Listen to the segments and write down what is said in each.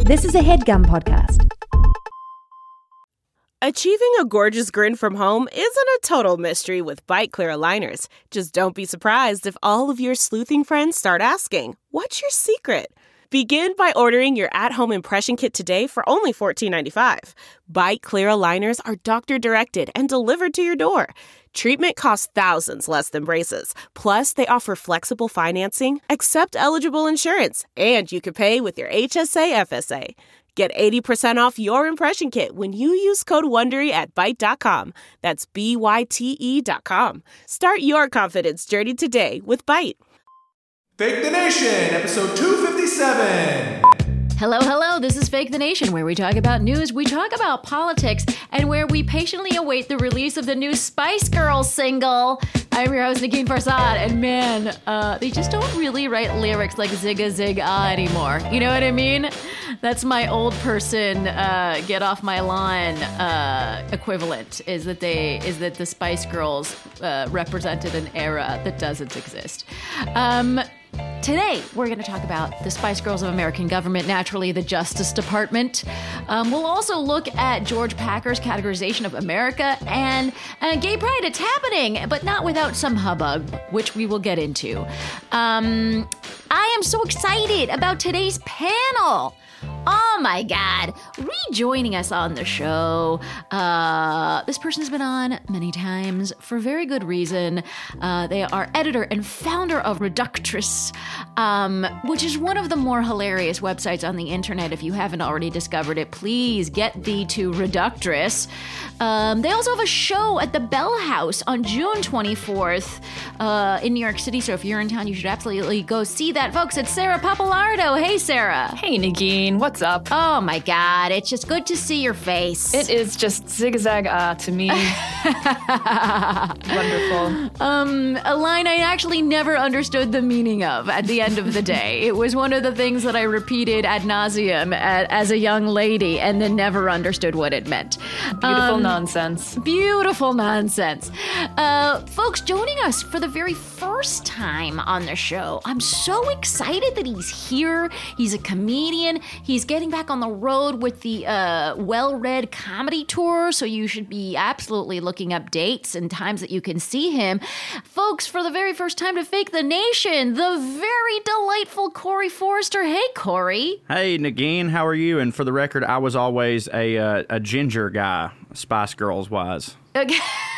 This is a HeadGum podcast. Achieving a gorgeous grin from home isn't a total mystery with Byte Clear aligners. Just don't be surprised if all of your sleuthing friends start asking, "What's your secret?" Begin by ordering your at-home impression kit today for only $14.95. Byte Clear aligners are doctor-directed and delivered to your door. Treatment costs thousands less than braces. Plus, they offer flexible financing, accept eligible insurance, and you can pay with your HSA FSA. Get 80% off your impression kit when you use code WONDERY at Byte.com. That's BYTE.com. Start your confidence journey today with Byte. Fake the Nation, episode 257. Hello, this is Fake the Nation, where we talk about news, we talk about politics, and where we patiently await the release of the new Spice Girls single. I'm your host, Negin Farsad, and man, they just don't really write lyrics like Zigga Zig Ah anymore. You know what I mean? That's my old person, get off my lawn equivalent, is that the Spice Girls represented an era that doesn't exist. Today, we're going to talk about the Spice Girls of American government, naturally the Justice Department. We'll also look at George Packer's categorization of America and gay pride. It's happening, but not without some hubbub, which we will get into. I am so excited about today's panel. Oh my God, rejoining us on the show. This person's been on many times for very good reason. They are editor and founder of Reductress, which is one of the more hilarious websites on the internet. If you haven't already discovered it, please get thee to Reductress. They also have a show at the Bell House on June 24th in New York City. So if you're in town, you should absolutely go see that. Folks, it's Sarah Papalardo. Hey, Sarah. Hey, Negin. What's up? Oh, my God. It's just good to see your face. It is just zigzag to me. Wonderful. A line I actually never understood the meaning of at the end of the day. It was one of the things that I repeated ad nauseum as a young lady and then never understood what it meant. Beautiful nonsense. Beautiful nonsense. Folks, joining us for the very first time on the show. I'm so excited that he's here. He's a comedian. He's getting back on the road with the Well-Read Comedy Tour, so you should be absolutely looking up dates and times that you can see him. Folks, for the very first time to Fake the Nation, the very delightful Corey Forrester. Hey, Corey. Hey, Negin, how are you? And for the record, I was always a ginger guy, Spice Girls wise. Okay.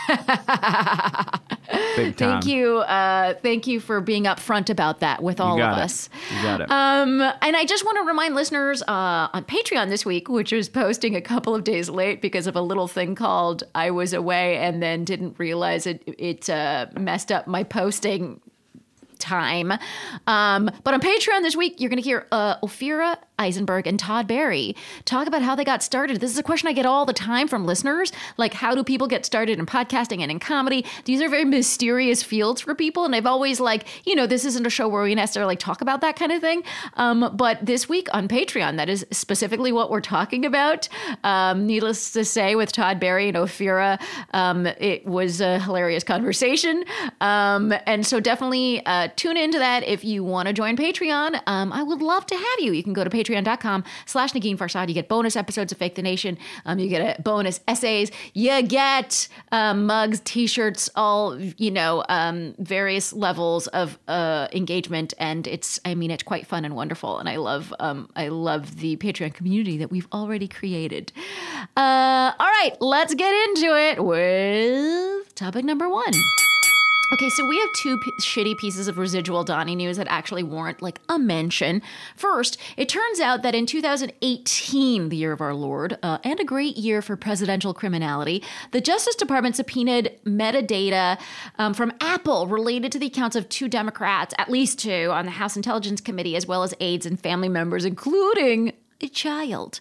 Big time. Thank you for being upfront about that with all of us. You got it. And I just want to remind listeners on Patreon this week, which was posting a couple of days late because of a little thing called I was away and then didn't realize it messed up my posting time. But on Patreon this week, you're going to hear Ophira Eisenberg and Todd Barry talk about how they got started. This is a question I get all the time from listeners. Like, how do people get started in podcasting and in comedy? These are very mysterious fields for people. And I've always this isn't a show where we necessarily talk about that kind of thing. But this week on Patreon, that is specifically what we're talking about. Needless to say, with Todd Barry and Ophira, it was a hilarious conversation. And so definitely tune into that if you want to join Patreon. I would love to have you. You can go to patreon.com/Negin Farsad. You get bonus episodes of Fake the Nation. You get bonus essays. You get mugs, t-shirts, all, various levels of engagement. And it's quite fun and wonderful. And I love the Patreon community that we've already created. All right, let's get into it with topic number one. Okay, so we have two shitty pieces of residual Donnie news that actually warrant a mention. First, it turns out that in 2018, the year of our Lord, and a great year for presidential criminality, the Justice Department subpoenaed metadata from Apple related to the accounts of two Democrats, at least two, on the House Intelligence Committee, as well as aides and family members, including a child.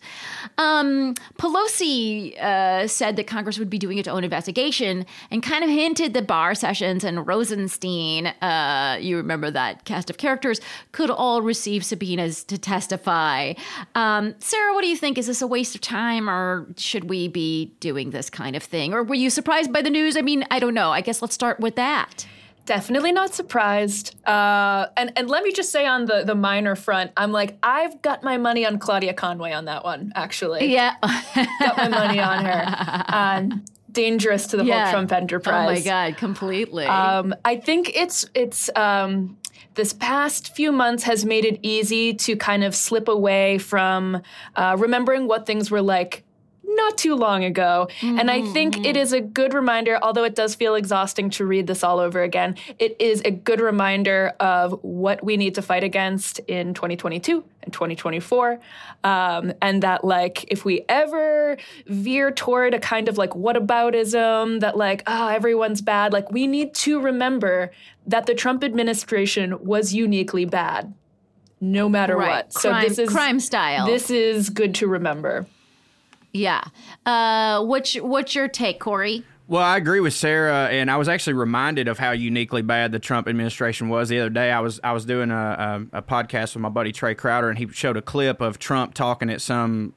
Pelosi said that Congress would be doing its own investigation and kind of hinted that Barr, Sessions, and Rosenstein, you remember that cast of characters, could all receive subpoenas to testify. Sarah, what do you think? Is this a waste of time, or should we be doing this kind of thing? Or were you surprised by the news? I don't know. I guess let's start with that. Definitely not surprised. And let me just say on the minor front, I'm like, I've got my money on Claudia Conway on that one, actually. Yeah. Got my money on her. Dangerous to the whole Trump enterprise. Oh my God, completely. I think it's this past few months has made it easy to kind of slip away from remembering what things were like not too long ago. And I think it is a good reminder, although it does feel exhausting to read this all over again, it is a good reminder of what we need to fight against in 2022 and 2024. And that, like, if we ever veer toward a kind of like whataboutism that like, everyone's bad, like we need to remember that the Trump administration was uniquely bad, no matter what. So this is crime style. This is good to remember. Yeah. What's your take, Corey? Well, I agree with Sarah, and I was actually reminded of how uniquely bad the Trump administration was the other day. I was doing a podcast with my buddy Trey Crowder, and he showed a clip of Trump talking at some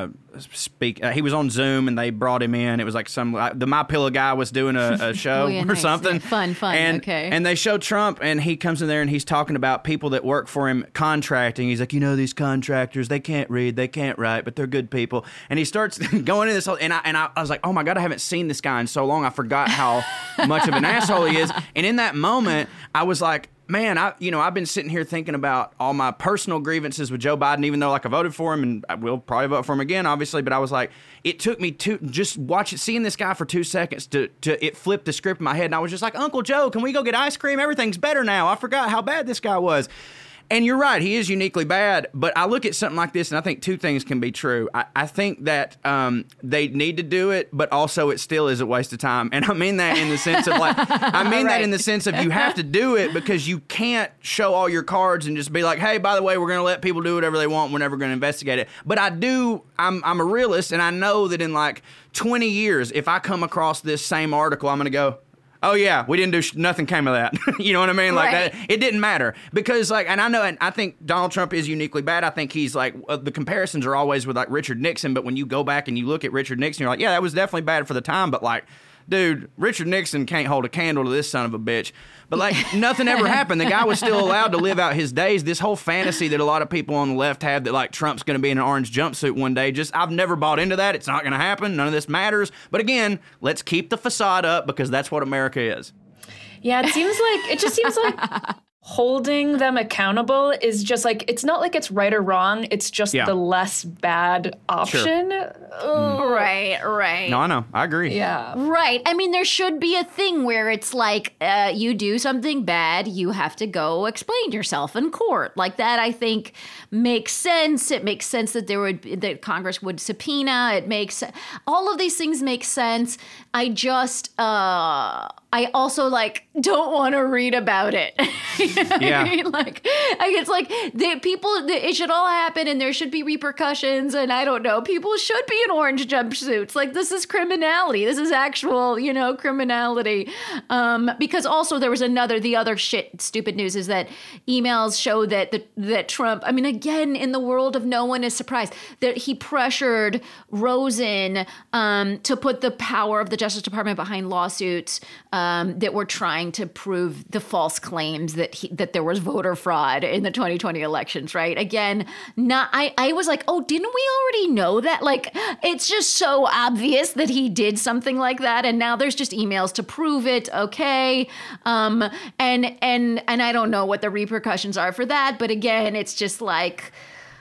he was on Zoom, and they brought him in. It was like the MyPillow guy was doing a show Oh, yeah, or nice. something. Fun. Okay. And they showed Trump, and he comes in there, and he's talking about people that work for him contracting. He's like, these contractors, they can't read, they can't write, but they're good people. And he starts going into this whole, and I was like, oh my God, I haven't seen this guy in so long. I forgot how much of an asshole he is. And in that moment, I was like, man, I've been sitting here thinking about all my personal grievances with Joe Biden, even though like I voted for him and I will probably vote for him again, obviously. But I was like, it took me seeing this guy for 2 seconds to it flipped the script in my head. And I was just like, Uncle Joe, can we go get ice cream? Everything's better now. I forgot how bad this guy was. And you're right, he is uniquely bad, but I look at something like this and I think two things can be true. I think that they need to do it, but also it still is a waste of time. And I mean that in the sense of that in the sense of you have to do it because you can't show all your cards and just be like, hey, by the way, we're going to let people do whatever they want. We're never going to investigate it. But I'm a realist, and I know that in like 20 years, if I come across this same article, I'm going to go, oh yeah, we didn't do nothing came of that. You know what I mean? Like right. that, it didn't matter because and I know, and I think Donald Trump is uniquely bad. I think he's like the comparisons are always with like Richard Nixon, but when you go back and you look at Richard Nixon, you're like, yeah, that was definitely bad for the time, but like, dude, Richard Nixon can't hold a candle to this son of a bitch. But like nothing ever happened. The guy was still allowed to live out his days. This whole fantasy that a lot of people on the left have that like Trump's going to be in an orange jumpsuit one day, I've never bought into that. It's not going to happen. None of this matters. But again, let's keep the facade up because that's what America is. Yeah, it just seems like holding them accountable is just like, it's not like it's right or wrong. It's just the less bad option. Sure. Right. No, I know. I agree. Yeah. Right. I mean, there should be a thing where it's like you do something bad, you have to go explain yourself in court. Like that, I think, makes sense. It makes sense that that Congress would subpoena. It makes all of these things make sense. I just I also like don't want to read about it. Yeah. I mean? Like it's like it should all happen and there should be repercussions, and I don't know, people should be in orange jumpsuits. Like this is criminality. This is actual, criminality. Because also there was the other stupid news is that emails show that Trump, I mean, again, in the world of no one is surprised, that he pressured Rosen to put the power of the Justice Department behind lawsuits that were trying to prove the false claims that there was voter fraud in the 2020 elections, right? Again, I was like, oh, didn't we already know that? Like, it's just so obvious that he did something like that, and now there's just emails to prove it, okay? And I don't know what the repercussions are for that, but again, it's just like,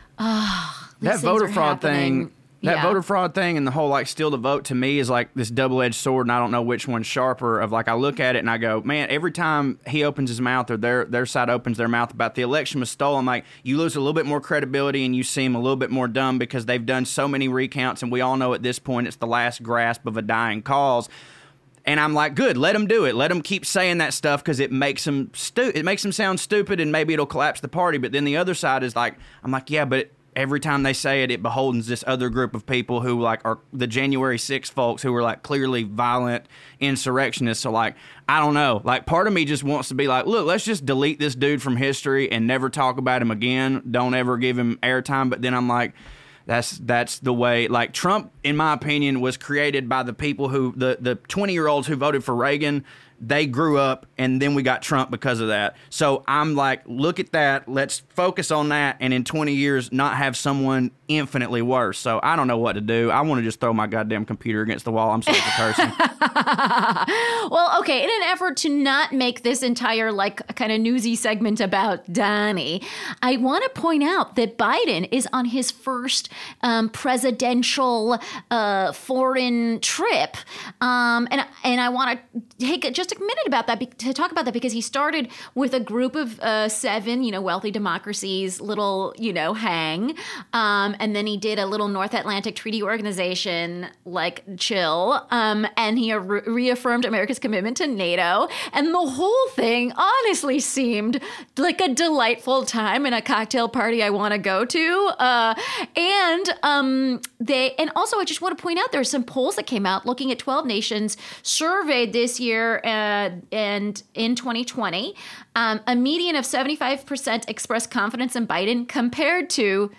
that voter fraud thing. That voter fraud thing and the whole like steal the vote to me is like this double-edged sword, and I don't know which one's sharper. Of like I look at it and I go, man, every time he opens his mouth or their side opens their mouth about the election was stolen, like you lose a little bit more credibility and you seem a little bit more dumb because they've done so many recounts, and we all know at this point it's the last grasp of a dying cause. And I'm like, good, let them do it. Let them keep saying that stuff because it makes them sound stupid, and maybe it'll collapse the party. But then the other side is like, I'm like, yeah, but every time they say it, it beholdens this other group of people who like are the January 6th folks who are like clearly violent insurrectionists. So like, I don't know. Like part of me just wants to be like, look, let's just delete this dude from history and never talk about him again. Don't ever give him airtime. But then I'm like, that's the way. Like Trump, in my opinion, was created by the people who the 20-year-olds who voted for Reagan they grew up, and then we got Trump because of that. So I'm like, look at that. Let's focus on that, and in 20 years, not have someone infinitely worse. So I don't know what to do. I want to just throw my goddamn computer against the wall. I'm such a person. Well, okay, in an effort to not make this entire, like, kind of newsy segment about Donnie, I want to point out that Biden is on his first presidential foreign trip. And I want to take just a minute about that, to talk about that, because he started with a group of 7, wealthy democracies, little, hang. And then he did a little North Atlantic Treaty Organization, like, chill. And he reaffirmed America's commitment to NATO. And the whole thing honestly seemed like a delightful time and a cocktail party I want to go to. And also I just want to point out, there are some polls that came out looking at 12 nations surveyed this year and in 2020. A median of 75% expressed confidence in Biden compared to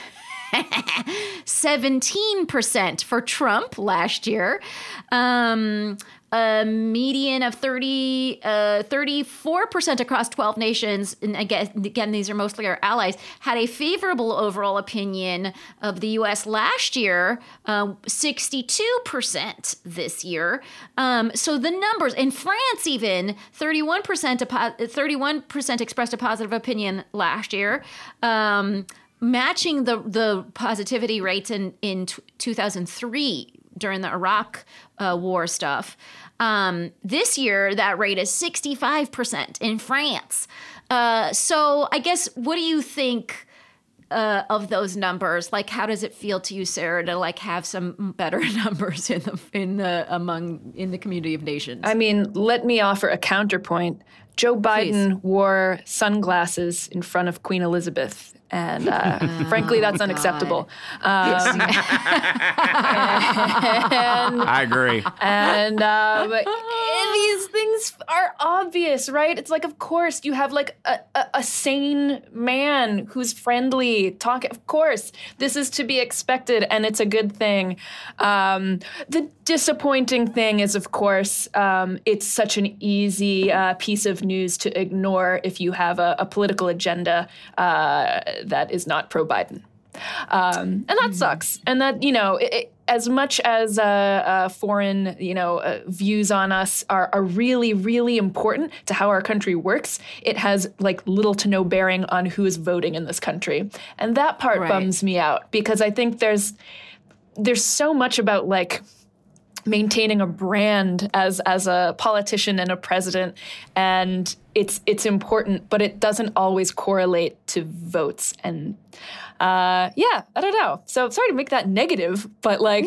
17% for Trump last year. A median of 34% across 12 nations, and again, these are mostly our allies, had a favorable overall opinion of the U.S. last year, 62% this year. So the numbers, in France even, 31% expressed a positive opinion last year, matching the positivity rates in 2003 during the Iraq war stuff. This year, that rate is 65% in France. So I guess, what do you think of those numbers? Like, how does it feel to you, Sarah, to like have some better numbers in the community of nations? I mean, let me offer a counterpoint. Joe Biden wore sunglasses in front of Queen Elizabeth. And frankly, that's unacceptable. I agree. And these things are obvious, right? It's like, of course, you have like a sane man who's friendly, of course, this is to be expected, and it's a good thing. The disappointing thing is, of course, it's such an easy piece of news to ignore if you have a political agenda that is not pro-Biden. And that sucks. And that, as much as foreign, views on us are really, really important to how our country works, it has like little to no bearing on who is voting in this country. And that part bums me out, because I think there's so much about like maintaining a brand as a politician and a president, and it's important, but it doesn't always correlate to votes. And I don't know. So sorry to make that negative, but like,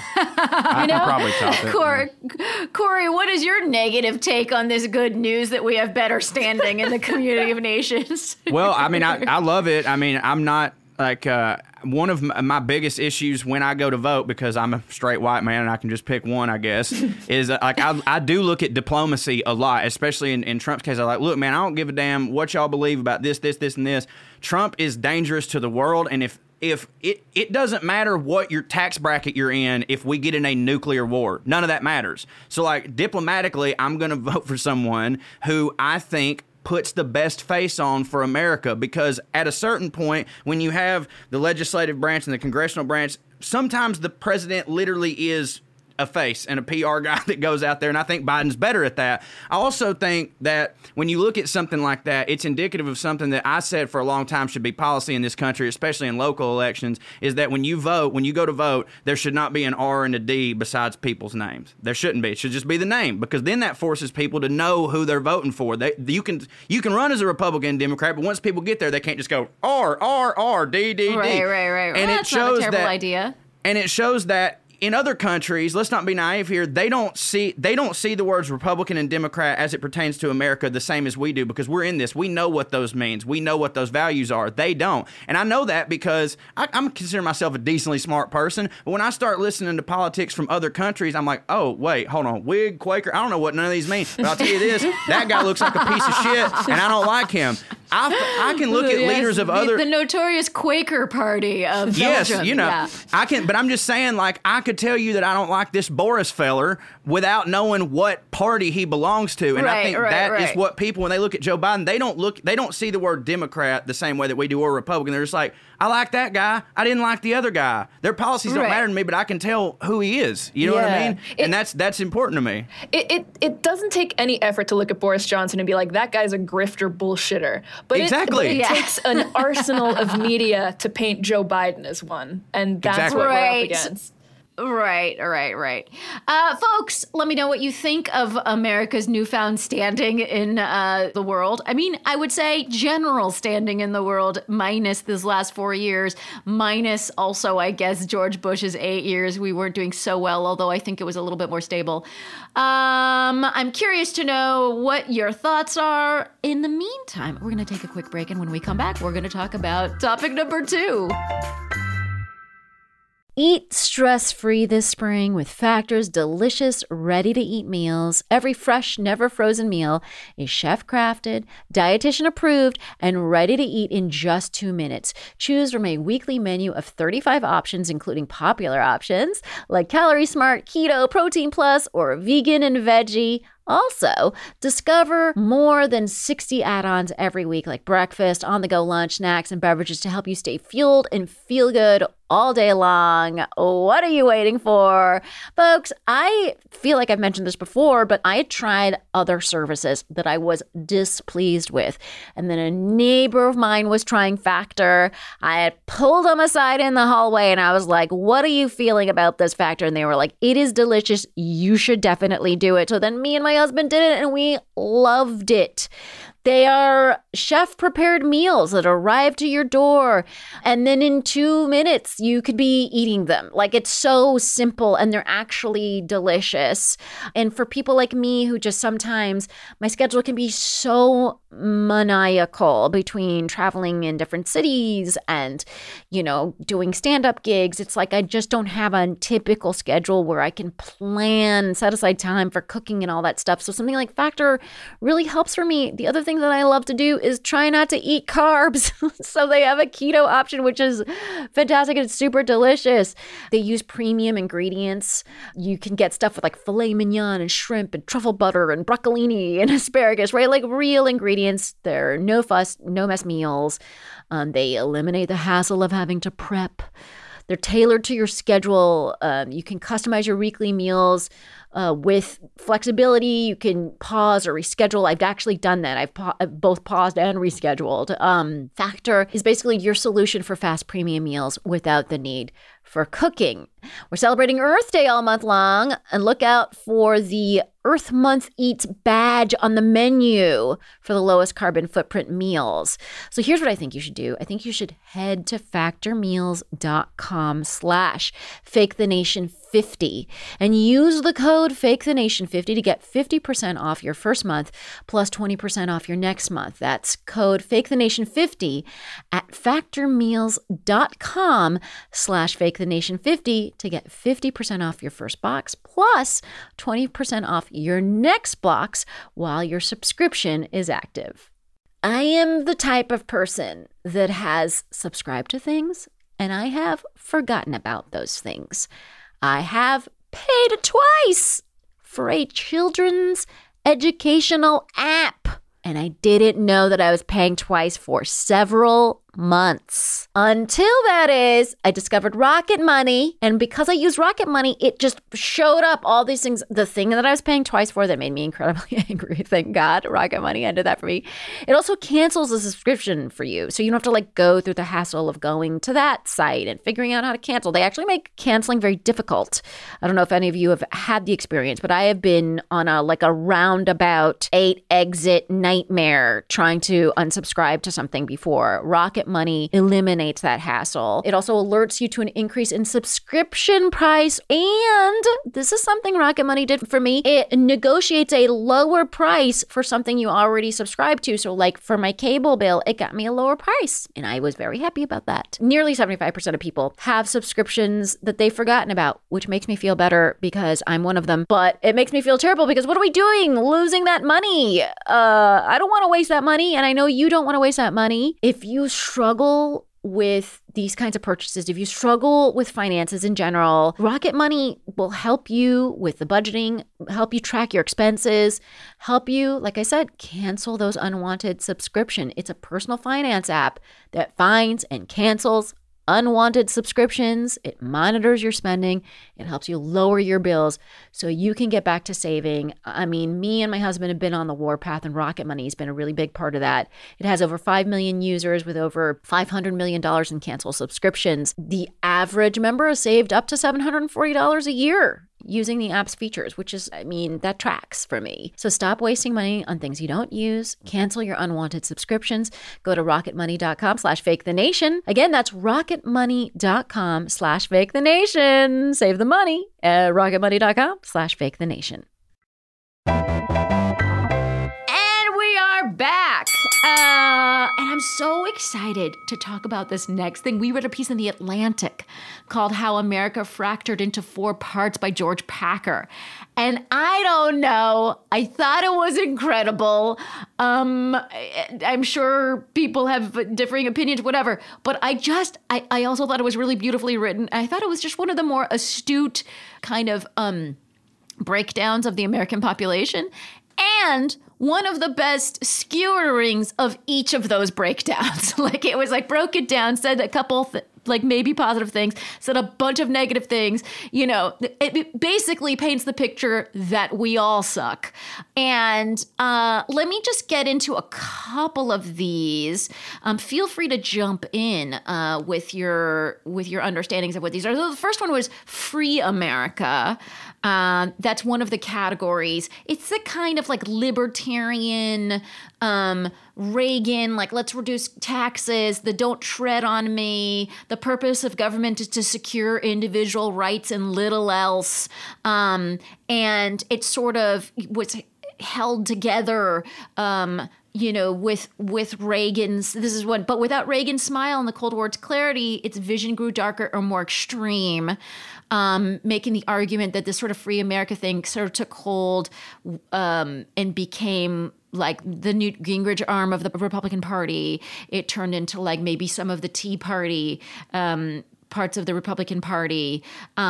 I can probably top it. Corey, what is your negative take on this good news that we have better standing in the community of nations? Well, I mean, I love it. I mean, I'm not like one of my biggest issues when I go to vote, because I'm a straight white man and I can just pick one, I guess, is like I do look at diplomacy a lot, especially in Trump's case. I'm like, look, man, I don't give a damn what y'all believe about this, and this. Trump is dangerous to the world, and if it doesn't matter what your tax bracket you're in, if we get in a nuclear war, none of that matters. So like diplomatically, I'm going to vote for someone who I think puts the best face on for America, because at a certain point, when you have the legislative branch and the congressional branch, sometimes the president literally is a face and a PR guy that goes out there, and I think Biden's better at that. I also think that when you look at something like that, it's indicative of something that I said for a long time should be policy in this country, especially in local elections, is that when you go to vote, there should not be an R and a D besides people's names. There shouldn't be. It should just be the name, because then that forces people to know who they're voting for. You can run as a Republican and Democrat, but once people get there, they can't just go R, R, R, D, D, D. Right. And that's not a terrible idea. And it shows that in other countries, let's not be naive here, they don't see the words Republican and Democrat as it pertains to America the same as we do, because we're in this. We know what those means. We know what those values are. They don't. And I know that because I'm considering myself a decently smart person, but when I start listening to politics from other countries, I'm like, oh, wait, hold on. Whig, Quaker, I don't know what none of these mean, but I'll tell you this, that guy looks like a piece of shit, and I don't like him. I can look at leaders of the notorious Quaker Party of Belgium. Yes, I can, but I'm just saying, like, I could tell you that I don't like this Boris feller without knowing what party he belongs to. And I think that is what people, when they look at Joe Biden, they don't see the word Democrat the same way that we do, or Republican. They're just like, I like that guy. I didn't like the other guy. Their policies don't matter to me, but I can tell who he is. You know what I mean? And that's important to me. It doesn't take any effort to look at Boris Johnson and be like, that guy's a grifter bullshitter. But it takes an arsenal of media to paint Joe Biden as one. And that's what we're up against. Right. Folks, let me know what you think of America's newfound standing in the world. I mean, I would say general standing in the world, minus this last 4 years, minus also, I guess, George Bush's 8 years. We weren't doing so well, although I think it was a little bit more stable. I'm curious to know what your thoughts are. In the meantime, we're going to take a quick break, and when we come back, we're going to talk about topic number 2. Eat stress-free this spring with Factor's delicious, ready-to-eat meals. Every fresh, never-frozen meal is chef-crafted, dietitian-approved, and ready to eat in just 2 minutes. Choose from a weekly menu of 35 options, including popular options like Calorie Smart, Keto, Protein Plus, or Vegan and Veggie. Also, discover more than 60 add-ons every week, like breakfast, on-the-go lunch, snacks, and beverages to help you stay fueled and feel good all day long. What are you waiting for? Folks, I feel like I've mentioned this before, but I had tried other services that I was displeased with. And then a neighbor of mine was trying Factor. I had pulled them aside in the hallway and I was like, what are you feeling about this Factor? And they were like, it is delicious. You should definitely do it. So then me and my husband did it and we loved it. They are chef-prepared meals that arrive to your door, and then in 2 minutes, you could be eating them. Like, it's so simple, and they're actually delicious. And for people like me who just sometimes, my schedule can be so maniacal between traveling in different cities and, you know, doing stand-up gigs. It's like I just don't have a typical schedule where I can plan, set aside time for cooking and all that stuff. So something like Factor really helps for me. The other thing that I love to do is try not to eat carbs. So they have a keto option, which is fantastic. It's super delicious. They use premium ingredients. You can get stuff with like filet mignon and shrimp and truffle butter and broccolini and asparagus, right? Like real ingredients. They're no fuss, no mess meals. They eliminate the hassle of having to prep. They're tailored to your schedule. You can customize your weekly meals with flexibility. You can pause or reschedule. I've actually done that. I've both paused and rescheduled. Factor is basically your solution for fast premium meals without the need for cooking. We're celebrating Earth Day all month long, and look out for the Earth Month Eats badge on the menu for the lowest carbon footprint meals. So here's what I think you should do. I think you should head to factormeals.com/fakethenation50 and use the code fakethenation50 to get 50% off your first month plus 20% off your next month. That's code fakethenation50 at factormeals.com/fakethenation50 to get 50% off your first box plus 20% off your next box while your subscription is active. I am the type of person that has subscribed to things and I have forgotten about those things. I have paid twice for a children's educational app, and I didn't know that I was paying twice for several months. Until that is, I discovered Rocket Money, and because I use Rocket Money, it just showed up all these things. The thing that I was paying twice for that made me incredibly angry. Thank God Rocket Money ended that for me. It also cancels the subscription for you, so you don't have to like go through the hassle of going to that site and figuring out how to cancel. They actually make canceling very difficult. I don't know if any of you have had the experience, but I have been on a roundabout 8-exit nightmare trying to unsubscribe to something before. Rocket Money eliminates that hassle. It also alerts you to an increase in subscription price. And this is something Rocket Money did for me. It negotiates a lower price for something you already subscribe to. So like for my cable bill, it got me a lower price. And I was very happy about that. Nearly 75% of people have subscriptions that they've forgotten about, which makes me feel better because I'm one of them. But it makes me feel terrible because what are we doing? Losing that money. I don't want to waste that money. And I know you don't want to waste that money. If you struggle with these kinds of purchases, if you struggle with finances in general, Rocket Money will help you with the budgeting, help you track your expenses, help you, like I said, cancel those unwanted subscriptions. It's a personal finance app that finds and cancels unwanted subscriptions. It monitors your spending. It helps you lower your bills so you can get back to saving. I mean, me and my husband have been on the warpath, and Rocket Money has been a really big part of that. It has over 5 million users with over $500 million in canceled subscriptions. The average member has saved up to $740 a year using the app's features, which is, I mean, that tracks for me. So stop wasting money on things you don't use. Cancel your unwanted subscriptions. Go to rocketmoney.com/fakethenation. Again, that's rocketmoney.com/fakethenation. Save the money at rocketmoney.com/fakethenation. And we are back. And I'm so excited to talk about this next thing. We read a piece in The Atlantic called How America Fractured into 4 Parts by George Packer. And I don't know. I thought it was incredible. I'm sure people have differing opinions, whatever. But I also thought it was really beautifully written. I thought it was just one of the more astute kind of breakdowns of the American population. And one of the best skewerings of each of those breakdowns. Like it was like broke it down, said a couple like maybe positive things, said a bunch of negative things. You know, it basically paints the picture that we all suck. And let me just get into a couple of these. Feel free to jump in with your understandings of what these are. So the first one was Free America. That's one of the categories. It's the kind of like libertarian, Reagan, like let's reduce taxes, the don't tread on me, the purpose of government is to secure individual rights and little else. And it sort of was held together, with Reagan's, this is what, but without Reagan's smile and the Cold War's clarity, its vision grew darker or more extreme, making the argument that this sort of Free America thing sort of took hold and became like the Newt Gingrich arm of the Republican Party. It turned into like maybe some of the Tea Party parts of the Republican Party.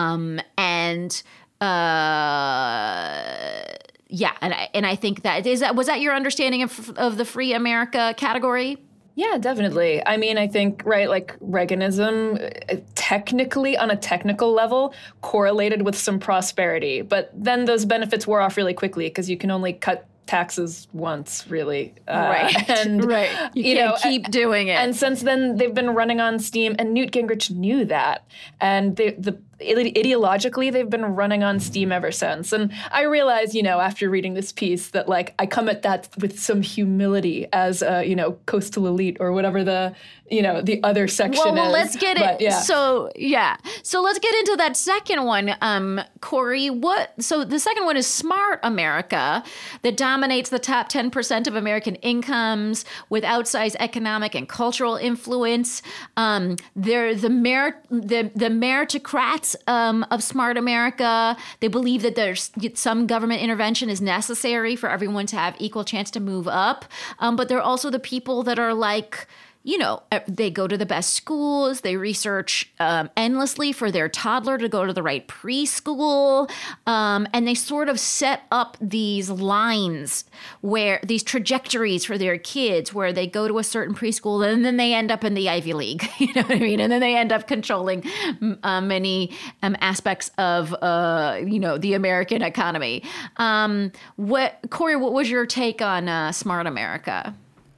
Yeah, and I think was that your understanding of the Free America category? Yeah, definitely. I mean, I think, right, like Reaganism technically on a technical level correlated with some prosperity, but then those benefits wore off really quickly because you can only cut taxes once, really. Right. And, right. You can't keep doing it. And since then, they've been running on steam, and Newt Gingrich knew that. And ideologically, they've been running on steam ever since. And I realize, after reading this piece that, like, I come at that with some humility as a, coastal elite or whatever the other section is. Well, let's get it. Yeah. So let's get into that second one, Corey. So the second one is Smart America, that dominates the top 10% of American incomes with outsized economic and cultural influence. They're the meritocrats of Smart America. They believe that there's some government intervention is necessary for everyone to have equal chance to move up. But they're also the people that are like, they go to the best schools. They research endlessly for their toddler to go to the right preschool. And they sort of set up these lines these trajectories for their kids where they go to a certain preschool and then they end up in the Ivy League. You know what I mean? And then they end up controlling many aspects of, the American economy. Corey, what was your take on Smart America?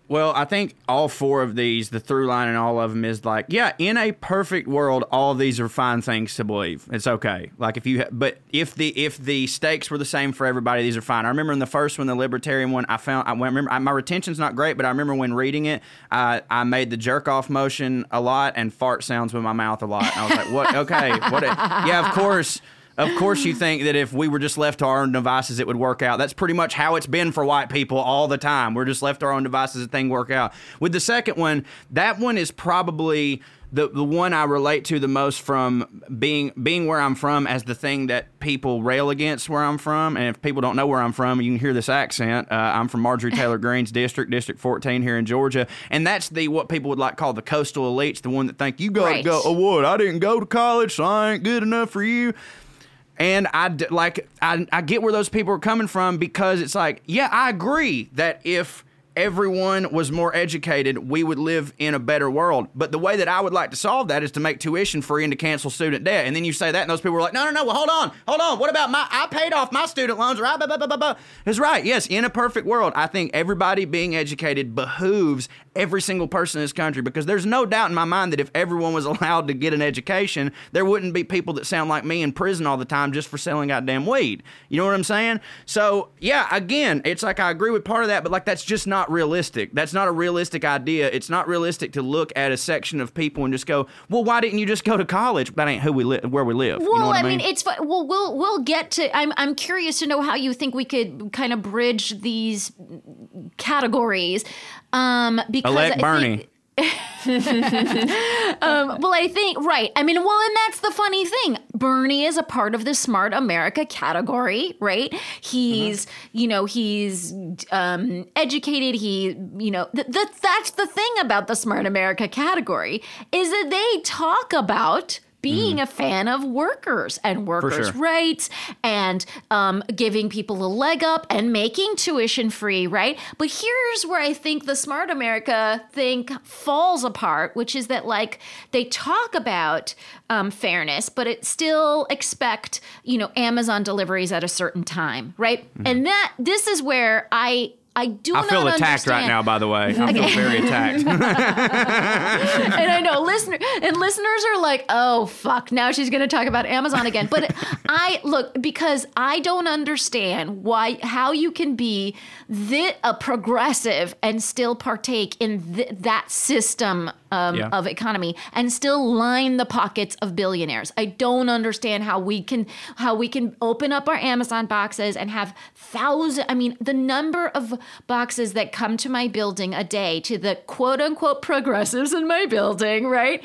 Well, I think all four of these, the through line in all of them is like, yeah, in a perfect world, all of these are fine things to believe. It's okay. Like but if the stakes were the same for everybody, these are fine. I remember in the first one, the libertarian one, my retention's not great, but I remember when reading it, I made the jerk off motion a lot and fart sounds with my mouth a lot. And I was like, what? Okay, what? Yeah, of course. Of course you think that if we were just left to our own devices, it would work out. That's pretty much how it's been for white people all the time. We're just left to our own devices and things work out. With the second one, that one is probably the one I relate to the most from being where I'm from as the thing that people rail against where I'm from. And if people don't know where I'm from, you can hear this accent. I'm from Marjorie Taylor Greene's district, District 14 here in Georgia. And that's what people would like call the coastal elites, the one that think you got to go, oh, what? I didn't go to college, so I ain't good enough for you. And I get where those people are coming from because it's like, yeah, I agree that if everyone was more educated, we would live in a better world. But the way that I would like to solve that is to make tuition free and to cancel student debt. And then you say that, and those people are like, no, well, hold on. What about I paid off my student loans, right? Blah, blah, blah, blah, blah. It's right. Yes, in a perfect world, I think everybody being educated behooves every single person in this country, because there's no doubt in my mind that if everyone was allowed to get an education, there wouldn't be people that sound like me in prison all the time just for selling goddamn weed. You know what I'm saying? So, yeah, again, it's like I agree with part of that, but like that's just not realistic. That's not a realistic idea. It's not realistic to look at a section of people and just go, well, why didn't you just go to college? That ain't where we live. Well, you know what I mean? It's well, we'll get to. I'm curious to know how you think we could kind of bridge these categories. Because elect Bernie. Well, I think, right. I mean, well, and that's the funny thing. Bernie is a part of the Smart America category, right? He's, he's educated. That's the thing about the Smart America category is that they talk about being a fan of workers and workers' rights and giving people a leg up and making tuition free, right? But here's where I think the Smart America thing falls apart, which is that like they talk about fairness, but it still expect, Amazon deliveries at a certain time, right? And this is where I do not understand. I feel attacked right now, by the way. I feel very attacked. And I know listeners are like, oh, fuck, now she's going to talk about Amazon again. But because I don't understand how you can be a progressive and still partake in that system of economy and still line the pockets of billionaires. I don't understand how we can open up our Amazon boxes and have the number of boxes that come to my building a day, to the quote unquote progressives in my building, right?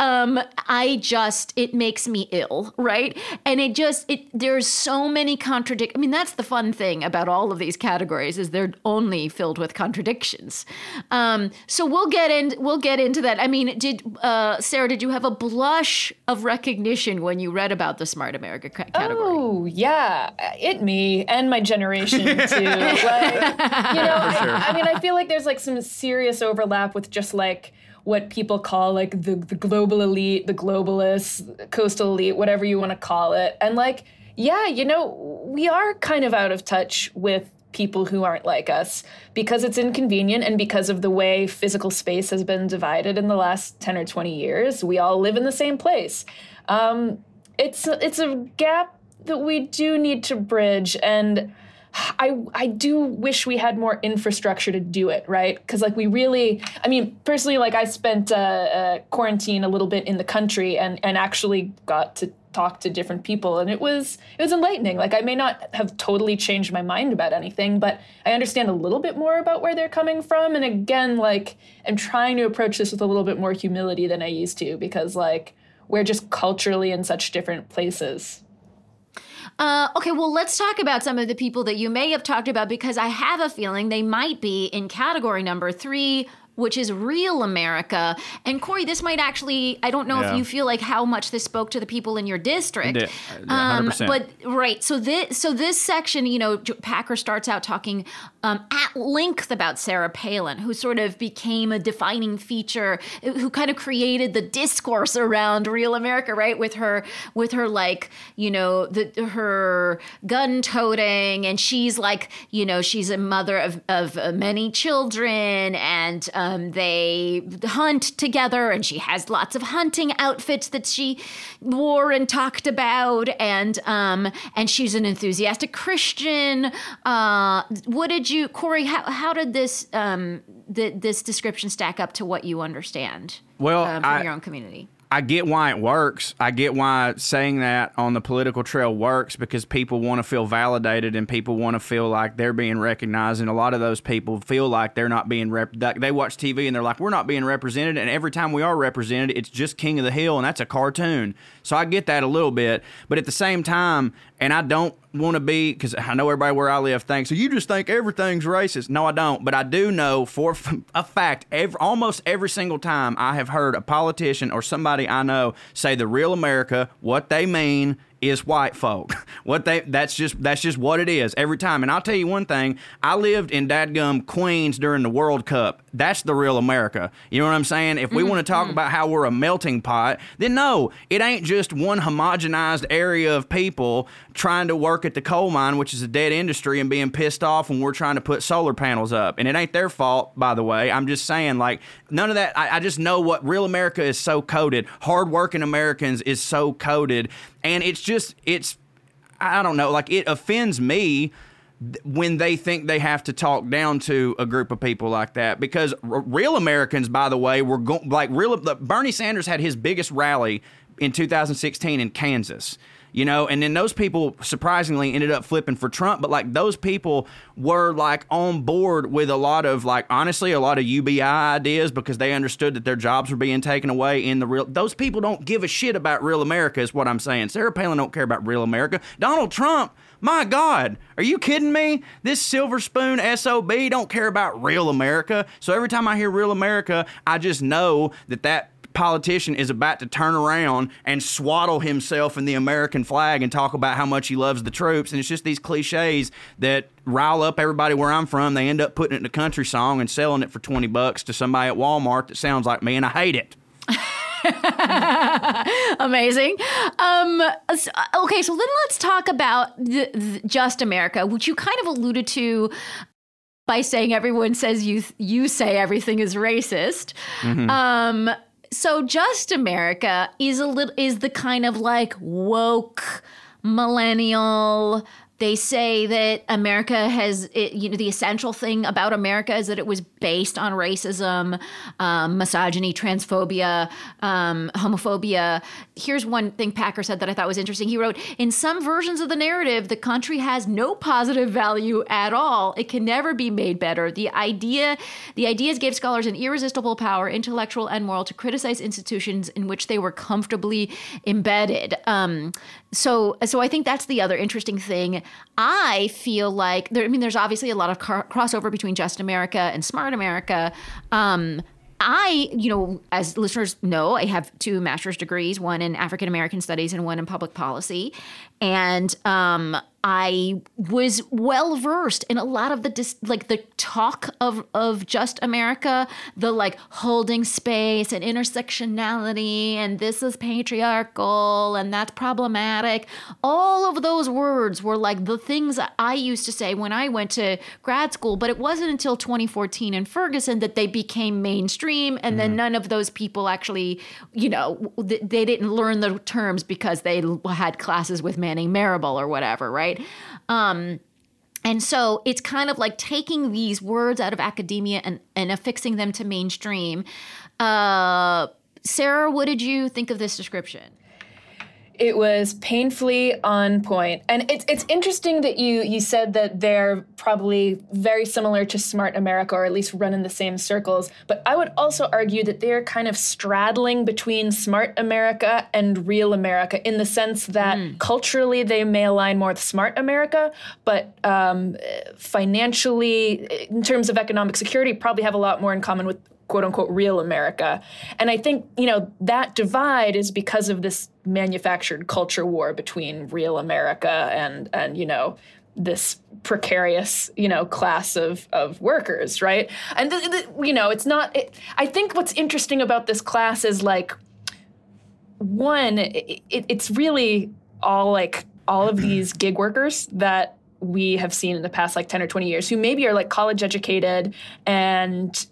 It makes me ill, right? And there's so many contradictions. I mean, that's the fun thing about all of these categories is they're only filled with contradictions. So we'll get into that. I mean, Sarah, did you have a blush of recognition when you read about the Smart America category? Oh, yeah. Me and my generation, too. I mean, I feel like there's like some serious overlap with just like what people call like the global elite, the globalists, coastal elite, whatever you want to call it. And like, yeah, we are kind of out of touch with people who aren't like us because it's inconvenient and because of the way physical space has been divided in the last 10 or 20 years. We all live in the same place. It's a gap that we do need to bridge, and I do wish we had more infrastructure to do it, right? Because like personally, like I spent quarantine a little bit in the country and actually got to talk to different people, and it was enlightening. Like I may not have totally changed my mind about anything, but I understand a little bit more about where they're coming from. And again, like I'm trying to approach this with a little bit more humility than I used to, because like we're just culturally in such different places. Okay, well, let's talk about some of the people that you may have talked about, because I have a feeling they might be in category number 3, which is Real America. And Corey, this might actually, I don't know if you feel like how much this spoke to the people in your district. 100%. But right, so this section, you know, Packer starts out talking at length about Sarah Palin, who sort of became a defining feature, who kind of created the discourse around Real America, right? With her like, you know, her gun toting, and she's like, you know, she's a mother of many children, and they hunt together, and she has lots of hunting outfits that she wore and talked about, and she's an enthusiastic Christian. What did you, Corey? How did this this description stack up to what you understand? Well, from your own community. I get why it works. I get why saying that on the political trail works, because people want to feel validated and people want to feel like they're being recognized. And a lot of those people feel like they're not being they watch TV and they're like, we're not being represented. And every time we are represented, it's just King of the Hill, and that's a cartoon. So I get that a little bit. But at the same time, and I don't want to be, because I know everybody where I live thinks, so you just think everything's racist. No, I don't. But I do know for a fact, almost every single time I have heard a politician or somebody I know say the Real America, what they mean is white folk. That's just what it is every time. And I'll tell you one thing, I lived in dadgum Queens during the World Cup. That's the Real America. You know what I'm saying? If we want to talk about how we're a melting pot, then no, it ain't just one homogenized area of people trying to work at the coal mine, which is a dead industry, and being pissed off when we're trying to put solar panels up. And it ain't their fault, by the way. I'm just saying, like, none of that. I just know what Real America is so coded. Hardworking Americans is so coded. And I don't know, like, it offends me when they think they have to talk down to a group of people like that, because real Americans, by the way, were Bernie Sanders had his biggest rally in 2016 in Kansas. You know, and then those people surprisingly ended up flipping for Trump. But like, those people were like on board with a lot of, like, honestly, a lot of UBI ideas, because they understood that their jobs were being taken away in those people don't give a shit about Real America, is what I'm saying. Sarah Palin don't care about Real America. Donald Trump, my God, are you kidding me? This silver spoon SOB don't care about Real America. So every time I hear Real America, I just know that politician is about to turn around and swaddle himself in the American flag and talk about how much he loves the troops. And it's just these cliches that rile up everybody where I'm from. They end up putting it in a country song and selling it for $20 to somebody at Walmart that sounds like me, and I hate it. Amazing. Okay, so then let's talk about Just America, which you kind of alluded to by saying everyone says you say everything is racist. Mm-hmm. So Just America is the kind of like woke millennial. They say that America has, the essential thing about America is that it was based on racism, misogyny, transphobia, homophobia. Here's one thing Packer said that I thought was interesting. He wrote, in some versions of the narrative, the country has no positive value at all. It can never be made better. The ideas gave scholars an irresistible power, intellectual and moral, to criticize institutions in which they were comfortably embedded. So I think that's the other interesting thing. I feel like there's obviously a lot of crossover between Just America and Smart America. As listeners know, I have 2 master's degrees, one in African American studies and one in public policy. And I was well versed in a lot of the talk of Just America, the like holding space and intersectionality, and this is patriarchal and that's problematic. All of those words were like the things I used to say when I went to grad school, but it wasn't until 2014 in Ferguson that they became mainstream, and then none of those people actually, they didn't learn the terms because they had classes with Manning Marable or whatever, right? And so it's kind of like taking these words out of academia and affixing them to mainstream. Sarah, what did you think of this description? It was painfully on point. And it's interesting that you said that they're probably very similar to Smart America, or at least run in the same circles. But I would also argue that they're kind of straddling between Smart America and Real America, in the sense that culturally they may align more with Smart America, but financially, in terms of economic security, probably have a lot more in common with quote unquote real America. And I think, that divide is because of this manufactured culture war between real America and this precarious, class of workers, right? And, it's not, I think what's interesting about this class is like, one, it's really all of these gig workers that we have seen in the past 10 or 20 years who maybe are college educated and,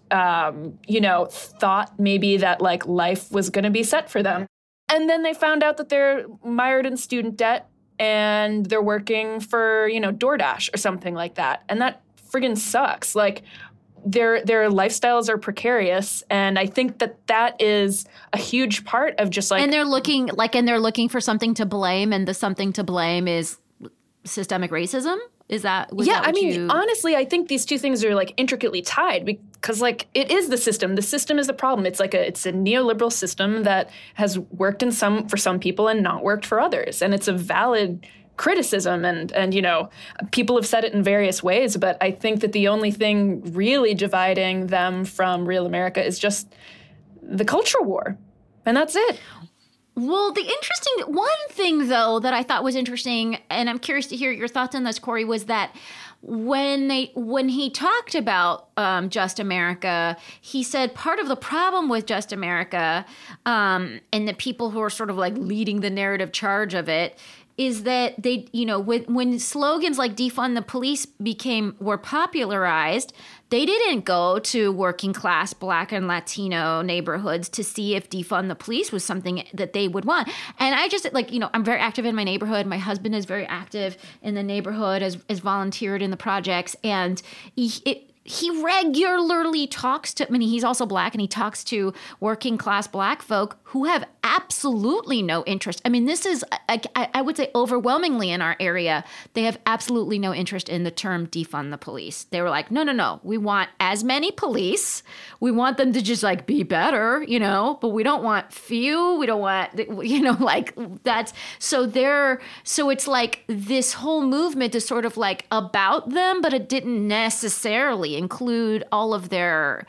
thought maybe that life was going to be set for them. And then they found out that they're mired in student debt and they're working for, DoorDash or something like that. And that friggin' sucks. Their lifestyles are precarious, and I think that is a huge part of just and they're looking for something to blame, and the something to blame is systemic racism. Is that honestly, I think these two things are intricately tied because it is the system. The system is the problem. It's it's a neoliberal system that has worked for some people and not worked for others, and it's a valid criticism, and people have said it in various ways, but I think that the only thing really dividing them from real America is just the culture war, and that's it. Well, the interesting one thing, though, that I thought was interesting, and I'm curious to hear your thoughts on this, Corey, was that when he talked about Just America, he said part of the problem with Just America and the people who are sort of leading the narrative charge of it is that they, when slogans like defund the police were popularized, they didn't go to working class Black and Latino neighborhoods to see if defund the police was something that they would want. And I just I'm very active in my neighborhood. My husband is very active in the neighborhood, as volunteered in the projects. And he regularly talks to, he's also Black, and he talks to working class Black folk who have absolutely no interest. This is, I would say overwhelmingly in our area, they have absolutely no interest in the term defund the police. They were like, no, we want as many police. We want them to just be better, but we don't want few. We don't want, that's, so it's this whole movement is sort of about them, but it didn't necessarily include all of their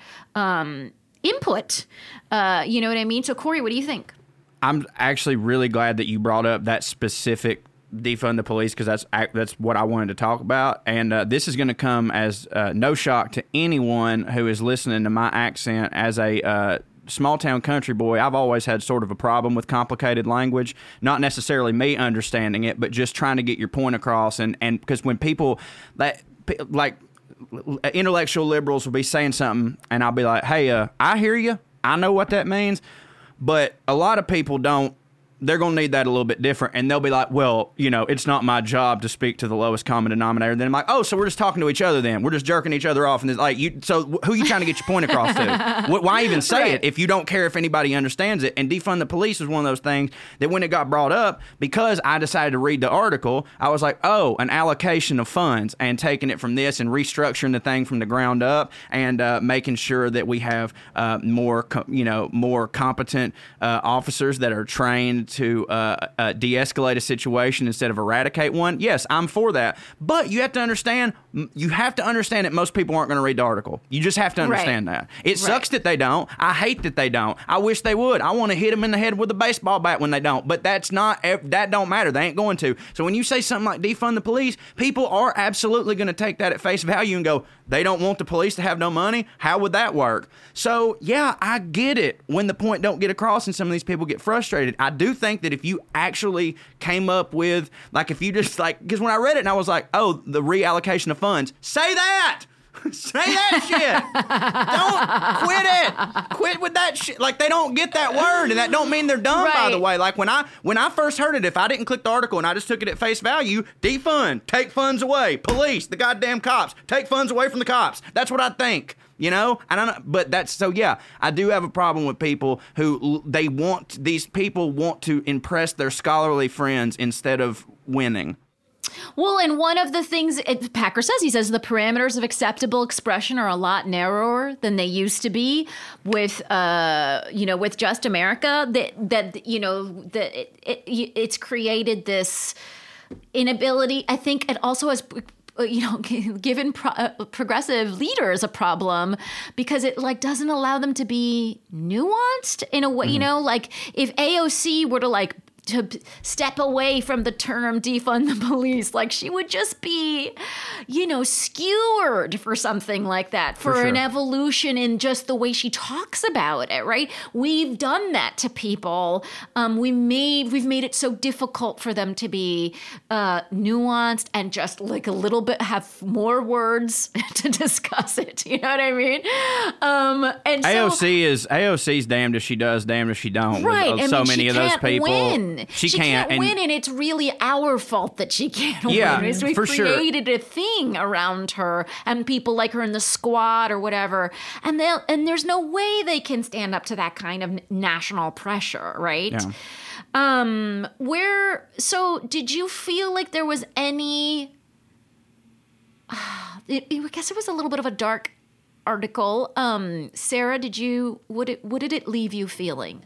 input. You know what I mean? So, Corey, what do you think? I'm actually really glad that you brought up that specific defund the police, because that's what I wanted to talk about. And this is going to come as no shock to anyone who is listening to my accent. As a small town country boy, I've always had sort of a problem with complicated language, not necessarily me understanding it, but just trying to get your point across. And because when people intellectual liberals will be saying something and I'll be like, hey, I hear you. I know what that means. But a lot of people don't. They're going to need that a little bit different. And they'll be like, well, it's not my job to speak to the lowest common denominator. Then I'm like, oh, so we're just talking to each other then. We're just jerking each other off. And it's so who are you trying to get your point across to? Why even say it if you don't care if anybody understands it? And defund the police was one of those things that when it got brought up, because I decided to read the article, I was like, oh, an allocation of funds and taking it from this and restructuring the thing from the ground up and making sure that we have more competent officers that are trained to de-escalate a situation instead of eradicate one. Yes, I'm for that. But you have to understand that most people aren't going to read the article. You just have to understand that. It sucks that they don't. I hate that they don't. I wish they would. I want to hit them in the head with a baseball bat when they don't. But that don't matter. They ain't going to. So when you say something like defund the police, people are absolutely going to take that at face value and go, they don't want the police to have no money? How would that work? So, yeah, I get it when the point don't get across and some of these people get frustrated. I do think that if you actually came up with, if you just, because when I read it and I was like, oh, the reallocation of funds, say that! Say that shit! Don't quit it! Quit with that shit. They don't get that word, and that don't mean they're dumb, by the way. When I first heard it, if I didn't click the article and I just took it at face value, defund, take funds away, police, the goddamn cops, take funds away from the cops. That's what I think. I don't know, but I do have a problem with people who these people want to impress their scholarly friends instead of winning. Well, and one of the things Packer says, he says the parameters of acceptable expression are a lot narrower than they used to be with Just America. It's created this inability. I think it also has given progressive leaders a problem because it like doesn't allow them to be nuanced in a way, like if AOC were to step away from the term defund the police, like she would just be, skewered for something like that, for sure. an evolution in just the way she talks about it, right? We've done that to people. We've made it so difficult for them to be nuanced and just like a little bit have more words to discuss it. You know what I mean? And AOC's damned if she does, damned if she don't. Right. With so many of those people. Win. She can't win, and it's really our fault that she can't Yeah, win. We've for sure. created a thing around her and people like her in the squad or whatever, and there's no way they can stand up to that kind of national pressure, right? Yeah. So did you feel like there was any? I guess it was a little bit of a dark article. Sarah, what did it leave you feeling?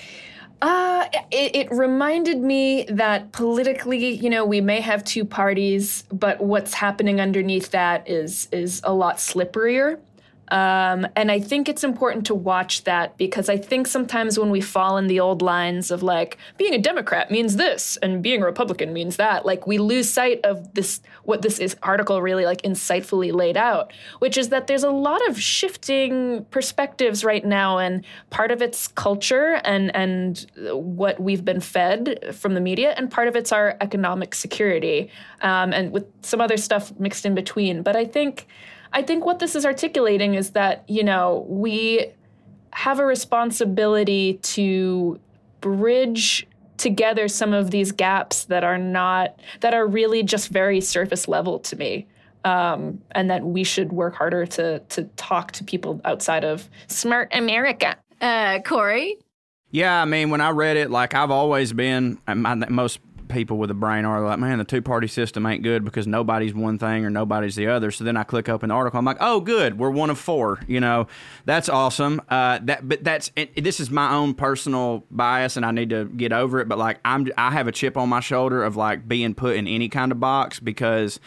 It reminded me that politically, we may have two parties, but what's happening underneath that is a lot slipperier. And I think it's important to watch that because I think sometimes when we fall in the old lines of like being a Democrat means this and being a Republican means that, like we lose sight of what this article really like insightfully laid out, which is that there's a lot of shifting perspectives right now, and part of it's culture and what we've been fed from the media, and part of it's our economic security, and with some other stuff mixed in between. But I think what this is articulating is that, we have a responsibility to bridge together some of these gaps that are really just very surface level to me. And that we should work harder to talk to people outside of smart America. Corey? Yeah, I mean, when I read it, like I've always been, most people with a brain are like, man, the two-party system ain't good because nobody's one thing or nobody's the other. So then I click open the article. I'm like, oh, good, we're one of four. That's awesome. This is my own personal bias, and I need to get over it. But like, I have a chip on my shoulder of like being put in any kind of box because,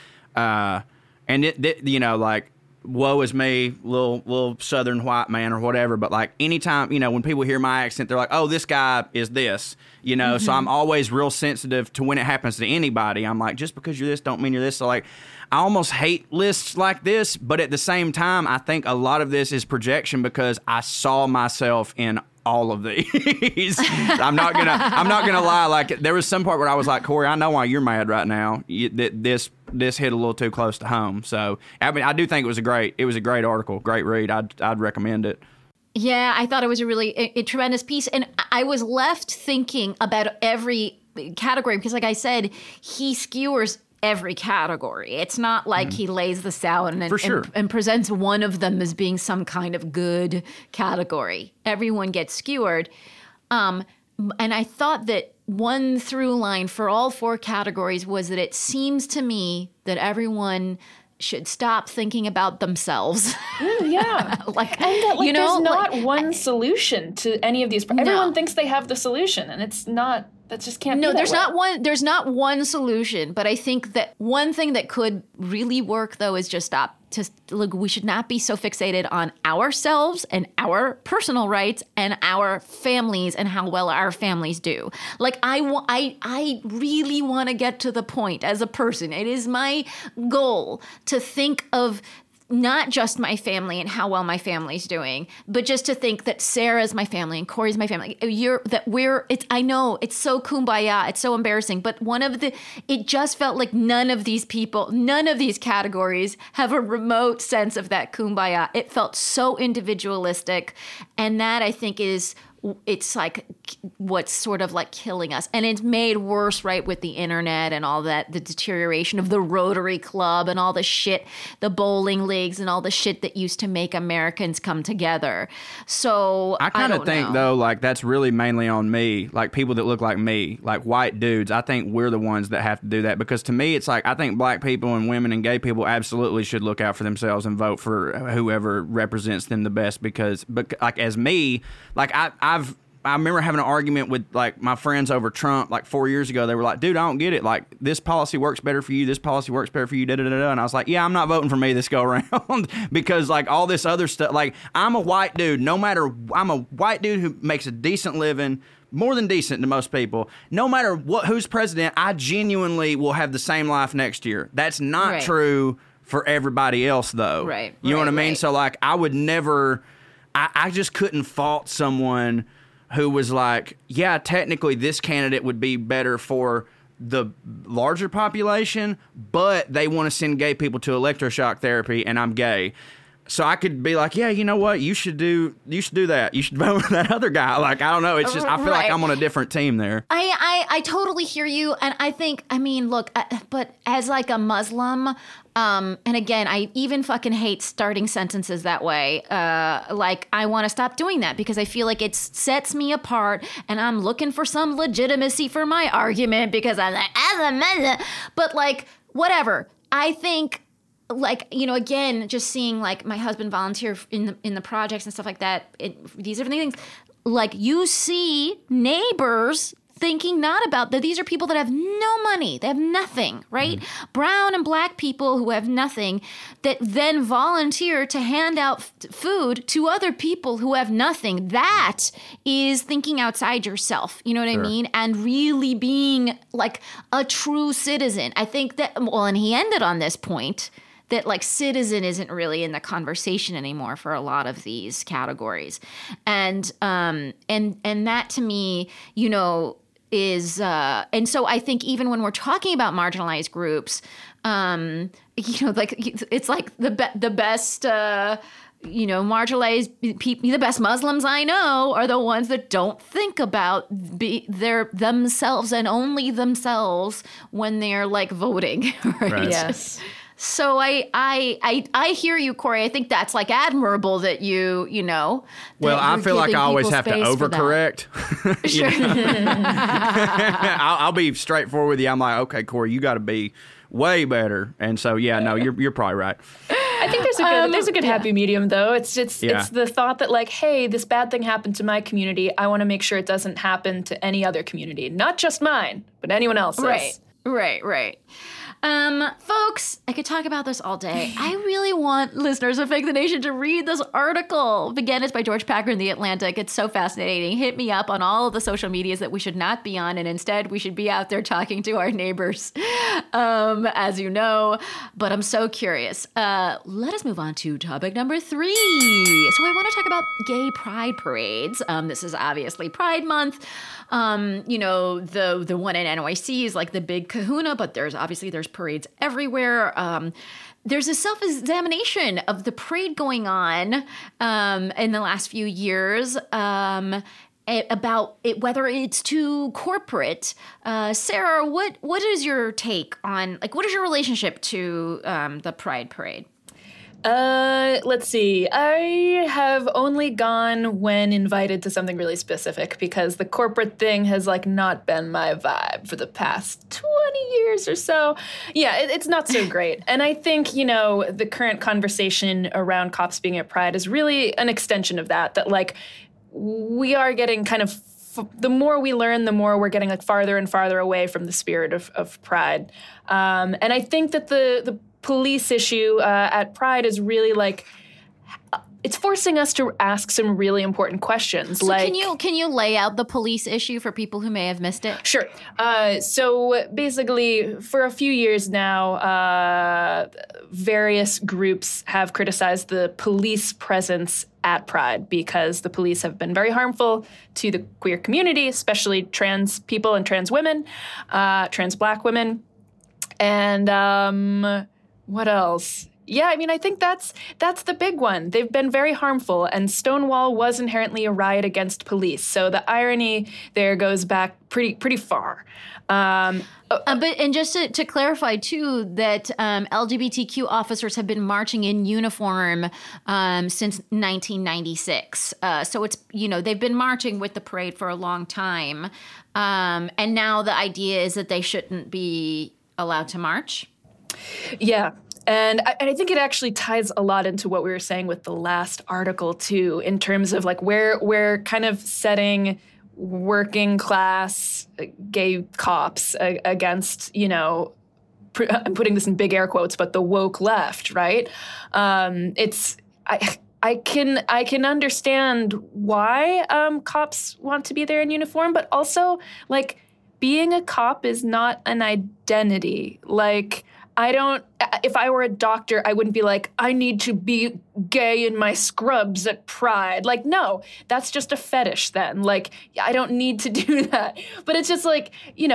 like, woe is me, little southern white man or whatever. But like anytime, when people hear my accent, they're like, oh, this guy is this, So I'm always real sensitive to when it happens to anybody. I'm like, just because you're this don't mean you're this. So like, I almost hate lists like this, but at the same time, I think a lot of this is projection because I saw myself in all of these. I'm not gonna lie. Like there was some part where I was like, Corey, I know why you're mad right now. This hit a little too close to home. So I mean, I do think it was a great article, great read. I'd recommend it. Yeah, I thought it was a really a tremendous piece, and I was left thinking about every category because, like I said, he skewers every category. It's not like he lays this out and presents one of them as being some kind of good category. Everyone gets skewered. And I thought that one through line for all four categories was that it seems to me that everyone should stop thinking about themselves. Yeah. There's not one solution to any of these. Everyone thinks they have the solution, and it's not. That just can't be that way. There's not one solution, but I think that one thing that could really work, though, is just stop. We should not be so fixated on ourselves and our personal rights and our families and how well our families do. Like, I really want to get to the point as a person. It is my goal to think of not just my family and how well my family's doing, but just to think that Sarah's my family and Corey's my family. I know it's so kumbaya, it's so embarrassing, but it just felt like none of these categories have a remote sense of that kumbaya. It felt so individualistic, and that I think it's like what's sort of like killing us. And it's made worse, right, with the internet and all that, the deterioration of the Rotary Club and all the shit, the bowling leagues and all the shit that used to make Americans come together. So I kind of think, though, like that's really mainly on me, like people that look like me, like white dudes. I think we're the ones that have to do that because to me, it's like I think black people and women and gay people absolutely should look out for themselves and vote for whoever represents them the best because like as me, like I've I remember having an argument with like my friends over Trump like 4 years ago. They were like, dude, I don't get it. Like, this policy works better for you. This policy works better for you. Da, da, da, da. And I was like, yeah, I'm not voting for me this go around because like all this other stuff, like I'm a white dude, I'm a white dude who makes a decent living, more than decent to most people. No matter who's president, I genuinely will have the same life next year. That's not true for everybody else, though. Right. You know what I mean? So, like, I would never, I just couldn't fault someone who was like, yeah, technically this candidate would be better for the larger population, but they want to send gay people to electroshock therapy, and I'm gay. So I could be like, yeah, you know what? You should do that. You should vote for that other guy. Like, I don't know. It's just, I feel like I'm on a different team there. I totally hear you. And I think, I mean, look, but as like a Muslim, and again, I even fucking hate starting sentences that way. Like, I want to stop doing that because I feel like it sets me apart and I'm looking for some legitimacy for my argument because I'm like, as a Muslim. But like, whatever. I think, like, you know, again, just seeing like my husband volunteer in the projects and stuff like that, these different things, like you see neighbors thinking not about that. These are people that have no money. They have nothing, right? Mm-hmm. Brown and black people who have nothing that then volunteer to hand out food to other people who have nothing. That is thinking outside yourself. You know what I mean? And really being like a true citizen. I think that, well, and he ended on this point, that like citizen isn't really in the conversation anymore for a lot of these categories. And that to me, you know, is, and so I think even when we're talking about marginalized groups, you know, like it's like the best, you know, marginalized people, the best Muslims I know are the ones that don't think about themselves and only themselves when they're like voting. Right? Yes. So I hear you, Corey. I think that's like admirable that you know. Well, I feel like I always have to overcorrect. Sure. I'll be straightforward with you. I'm like, okay, Corey, you got to be way better. And so, yeah, no, you're probably right. I think there's a good happy medium though. It's the thought that like, hey, this bad thing happened to my community. I want to make sure it doesn't happen to any other community, not just mine, but anyone else's. Right. Folks, I could talk about this all day. I really want listeners of Fake the Nation to read this article. Again, it's by George Packer in The Atlantic. It's so fascinating. Hit me up on all of the social medias that we should not be on, and instead we should be out there talking to our neighbors, as you know. But I'm so curious. Let us move on to topic number 3. So I want to talk about gay pride parades. This is obviously Pride Month. You know, the one in NYC is like the big kahuna, but there's parades everywhere. There's a self-examination of the parade going on in the last few years about it, whether it's too corporate. Sarah, what is your take on, like, what is your relationship to the Pride Parade? Let's see. I have only gone when invited to something really specific because the corporate thing has like not been my vibe for the past 20 years or so. Yeah, it's not so great. And I think, you know, the current conversation around cops being at Pride is really an extension of that like we are getting kind of, the more we learn, the more we're getting like farther and farther away from the spirit of Pride. And I think that the police issue at Pride is really like, it's forcing us to ask some really important questions. So like, can you lay out the police issue for people who may have missed it? Sure. So basically, for a few years now, various groups have criticized the police presence at Pride because the police have been very harmful to the queer community, especially trans people and trans women, trans black women, and what else? Yeah, I mean, I think that's the big one. They've been very harmful, and Stonewall was inherently a riot against police. So the irony there goes back pretty far. But just to clarify too, that LGBTQ officers have been marching in uniform since 1996. So it's, you know, they've been marching with the parade for a long time, and now the idea is that they shouldn't be allowed to march. Yeah. And I think it actually ties a lot into what we were saying with the last article, too, in terms of like where we're kind of setting working class gay cops against, I'm putting this in big air quotes, but the woke left, right? I can understand why cops want to be there in uniform, but also, like, being a cop is not an identity. Like, if I were a doctor, I wouldn't be like, I need to be gay in my scrubs at Pride. Like, no, that's just a fetish then. Like, I don't need to do that. But it's just like,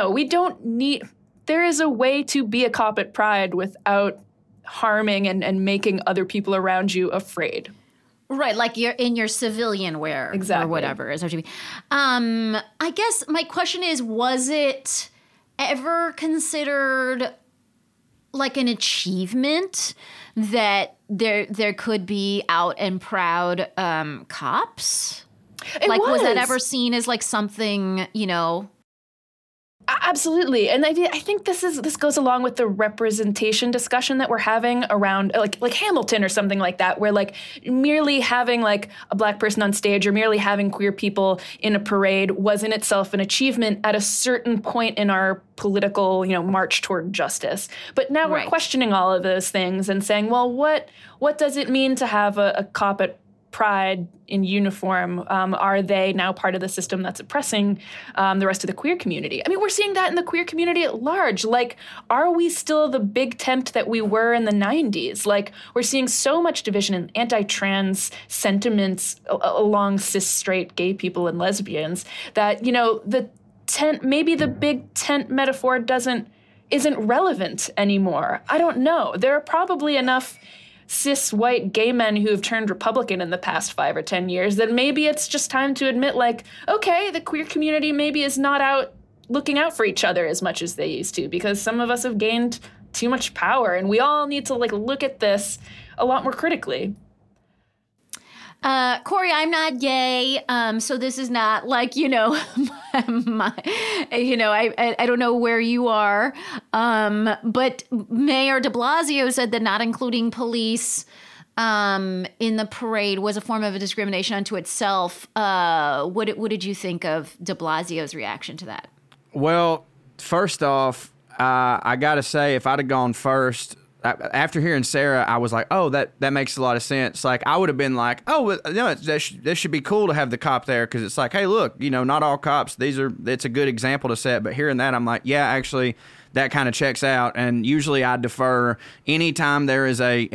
there is a way to be a cop at Pride without harming and making other people around you afraid. Right, like you're in your civilian wear exactly. or whatever is what you mean. I guess my question is, was it ever considered like an achievement that there could be out and proud cops? Was that ever seen as like something, Absolutely. And I think this goes along with the representation discussion that we're having around like Hamilton or something like that, where like merely having like a Black person on stage or merely having queer people in a parade was in itself an achievement at a certain point in our political, march toward justice. But now we're questioning all of those things and saying, well, what does it mean to have a cop at Pride in uniform? Are they now part of the system that's oppressing the rest of the queer community? I mean, we're seeing that in the queer community at large. Like, are we still the big tent that we were in the 90s? Like, we're seeing so much division and anti-trans sentiments along cis, straight, gay people and lesbians that, the tent, maybe the big tent metaphor isn't relevant anymore. I don't know. There are probably enough cis white gay men who have turned Republican in the past 5 or 10 years, that maybe it's just time to admit, like, okay, the queer community maybe is not out looking out for each other as much as they used to, because some of us have gained too much power, and we all need to like look at this a lot more critically. Corey, I'm not gay, so this is not like, I don't know where you are, but Mayor de Blasio said that not including police in the parade was a form of a discrimination unto itself. What did you think of de Blasio's reaction to that? Well, first off, I got to say, if I'd have gone first, after hearing Sarah, I was like, oh, that makes a lot of sense. Like, I would have been like, oh, this should be cool to have the cop there, because it's like, hey, look, not all cops, it's a good example to set. But hearing that, I'm like, yeah, actually, that kind of checks out. And usually I defer anytime there is a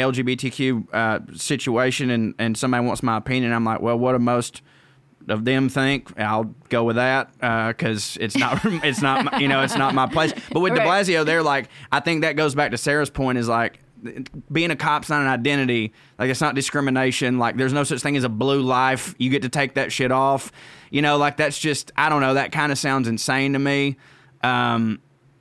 LGBTQ situation and somebody wants my opinion. I'm like, well, what do most of them think? I'll go with that because it's not my place. But with de Blasio, they're like, I think that goes back to Sarah's point, is like, being a cop's not an identity. Like, it's not discrimination. Like, there's no such thing as a blue life. You get to take that shit off. Like, that's just, I don't know. That kind of sounds insane to me. I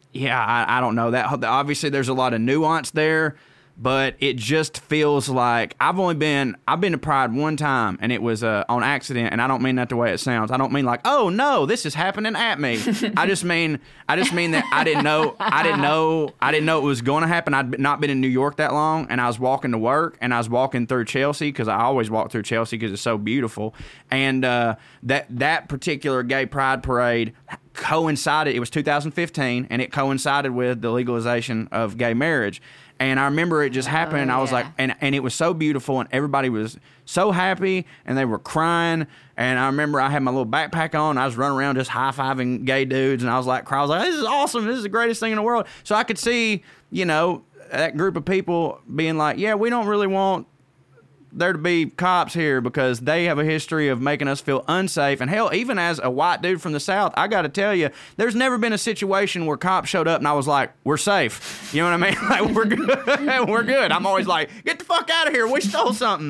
don't know. That obviously there's a lot of nuance there, but it just feels like I've been to Pride one time, and it was on accident, and I don't mean that the way it sounds. I don't mean like, oh no, this is happening at me. I just mean that I didn't know it was going to happen. I'd not been in New York that long, and I was walking to work, and I was walking through Chelsea, because I always walk through Chelsea because it's so beautiful. And that particular gay pride parade coincided. It was 2015, and it coincided with the legalization of gay marriage. And I remember it just happened, and I was like, and it was so beautiful, and everybody was so happy, and they were crying. And I remember I had my little backpack on, and I was running around just high-fiving gay dudes, and I was like, this is awesome, this is the greatest thing in the world. So I could see, that group of people being like, yeah, we don't really want there to be cops here because they have a history of making us feel unsafe. And hell, even as a white dude from the South, I got to tell you, there's never been a situation where cops showed up and I was like, we're safe. You know what I mean? Like, we're good. We're good. I'm always like, get the fuck out of here. We stole something.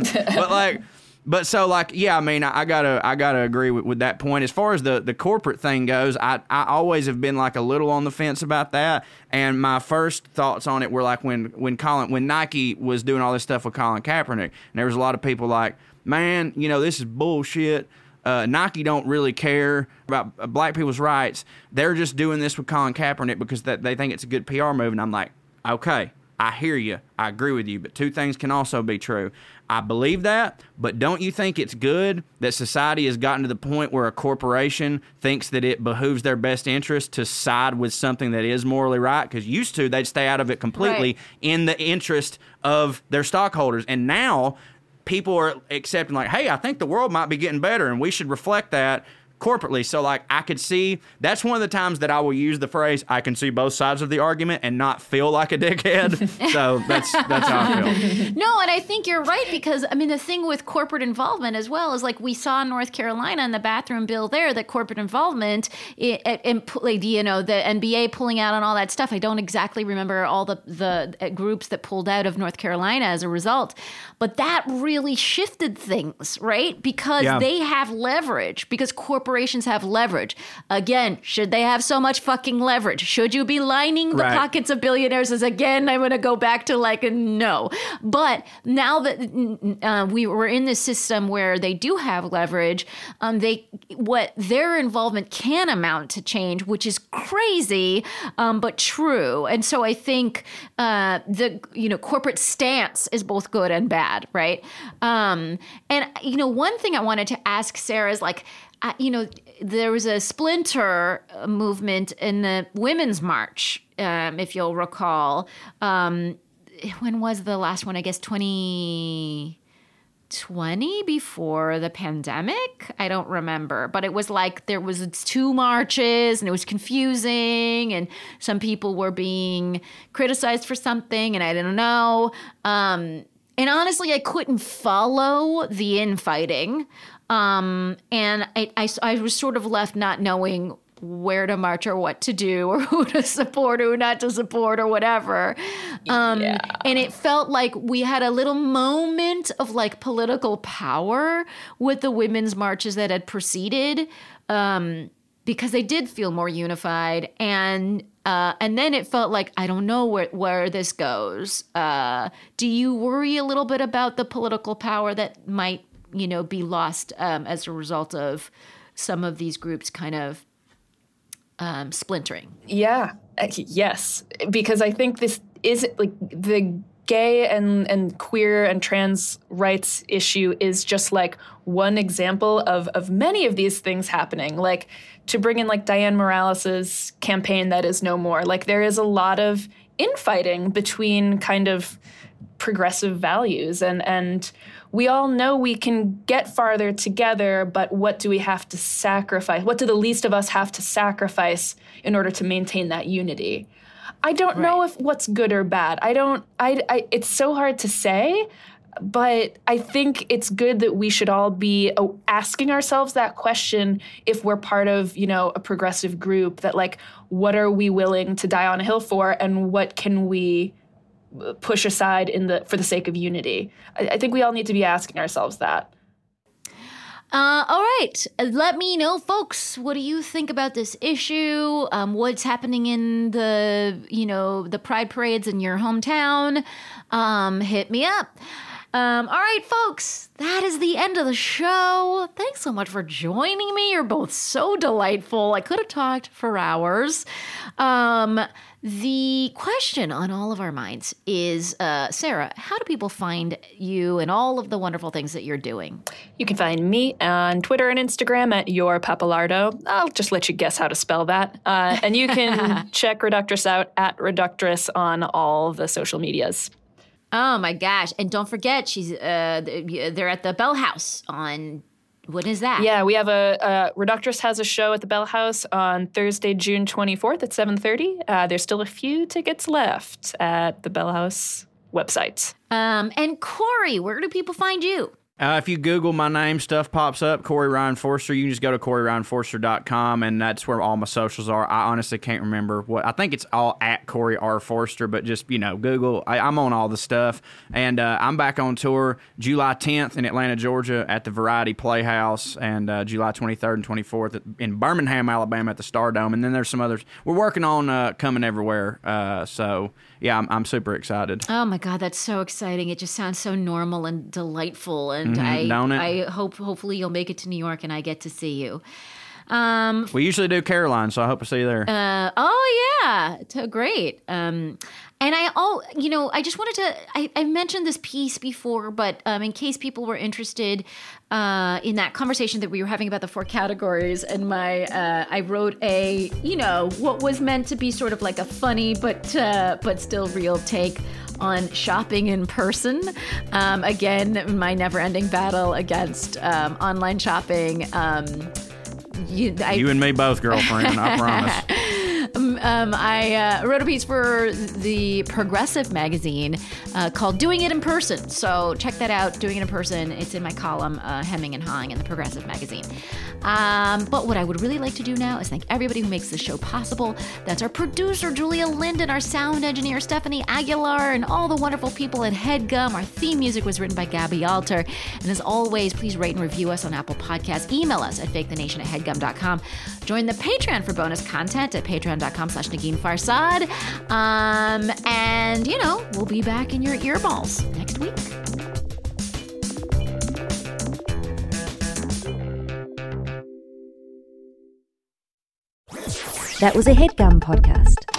But so I mean, I gotta agree with that point. As far as the corporate thing goes, I always have been like a little on the fence about that. And my first thoughts on it were like when Nike was doing all this stuff with Colin Kaepernick, and there was a lot of people like, man, this is bullshit. Nike don't really care about black people's rights. They're just doing this with Colin Kaepernick because they think it's a good PR move. And I'm like, okay, I hear you. I agree with you. But two things can also be true. I believe that, but don't you think it's good that society has gotten to the point where a corporation thinks that it behooves their best interest to side with something that is morally right? Because used to, they'd stay out of it completely in the interest of their stockholders. And now people are accepting like, hey, I think the world might be getting better and we should reflect that corporately. So like I could see, that's one of the times that I will use the phrase, I can see both sides of the argument and not feel like a dickhead. So that's how I feel. No, and I think you're right, because I mean the thing with corporate involvement as well is like we saw in North Carolina in the bathroom bill there that corporate involvement and like, you know, the NBA pulling out on all that stuff. I don't exactly remember all the groups that pulled out of North Carolina as a result, but that really shifted things, right? Because they have leverage, because corporations have leverage. Again, should they have so much fucking leverage? Should you be lining the pockets of billionaires? As again, I'm going to go back to like, no. But now that we were in this system where they do have leverage, what their involvement can amount to change, which is crazy, but true. And so I think the corporate stance is both good and bad, right? And one thing I wanted to ask Sarah is like, there was a splinter movement in the Women's March, if you'll recall. When was the last one? I guess 2020, before the pandemic? I don't remember. But it was like there was 2 marches and it was confusing and some people were being criticized for something and I didn't know. And honestly, I couldn't follow the infighting. And I was sort of left not knowing where to march or what to do or who to support, who not to support or whatever. And it felt like we had a little moment of like political power with the women's marches that had preceded, because they did feel more unified. And then it felt like, I don't know where this goes. Do you worry a little bit about the political power that might be lost as a result of some of these groups kind of splintering? Yeah. Yes. Because I think this is like the gay and queer and trans rights issue is just like one example of many of these things happening. Like to bring in like Diane Morales's campaign That Is No More. Like there is a lot of infighting between kind of progressive values and we all know we can get farther together, but what do we have to sacrifice? What do the least of us have to sacrifice in order to maintain that unity? I don't know if what's good or bad. It's so hard to say, but I think it's good that we should all be asking ourselves that question if we're part of, a progressive group, that like, what are we willing to die on a hill for and what can we push aside for the sake of unity? I think we all need to be asking ourselves that. All right. Let me know, folks. What do you think about this issue? What's happening in the Pride parades in your hometown? Hit me up. All right, folks, that is the end of the show. Thanks so much for joining me. You're both so delightful. I could have talked for hours. The question on all of our minds is, Sarah, how do people find you and all of the wonderful things that you're doing? You can find me on Twitter and Instagram at YourPapalardo. I'll just let you guess how to spell that. And you can check Reductress out at Reductress on all the social medias. Oh my gosh. And don't forget, they're at the Bell House on, when is that? Yeah, we have Reductress has a show at the Bell House on Thursday, June 24th at 7:30. There's still a few tickets left at the Bell House website. And Corey, where do people find you? If you Google my name, stuff pops up, Corey Ryan Forster. You can just go to CoreyRyanForster.com, and that's where all my socials are. I honestly can't remember what. I think it's all at Corey R. Forster, but just, Google. I'm on all the stuff. And I'm back on tour July 10th in Atlanta, Georgia at the Variety Playhouse, and July 23rd and 24th in Birmingham, Alabama at the Stardome. And then there's some others. We're working on Coming Everywhere. So, yeah, I'm super excited. Oh, my God, that's so exciting. It just sounds so normal and delightful, and don't it? I hopefully you'll make it to New York and I get to see you. We usually do Caroline, so I hope to see you there. Oh yeah, great. And I just wanted to. I mentioned this piece before, but in case people were interested in that conversation that we were having about the 4 categories, and I wrote a what was meant to be sort of like a funny but still real take on shopping in person. Again, my never-ending battle against online shopping. You and me both, girlfriend, I promise. I wrote a piece for the Progressive magazine called Doing It in Person. So check that out, Doing It in Person. It's in my column, Hemming and Hawing in the Progressive magazine. But what I would really like to do now is thank everybody who makes this show possible. That's our producer, Julia Linden, our sound engineer, Stephanie Aguilar, and all the wonderful people at HeadGum. Our theme music was written by Gabby Alter. And as always, please rate and review us on Apple Podcasts. Email us at fakethenation@headgum.com. Join the Patreon for bonus content at patreon.com/Negin Farsad. And, we'll be back in your earballs next week. That was a HeadGum podcast.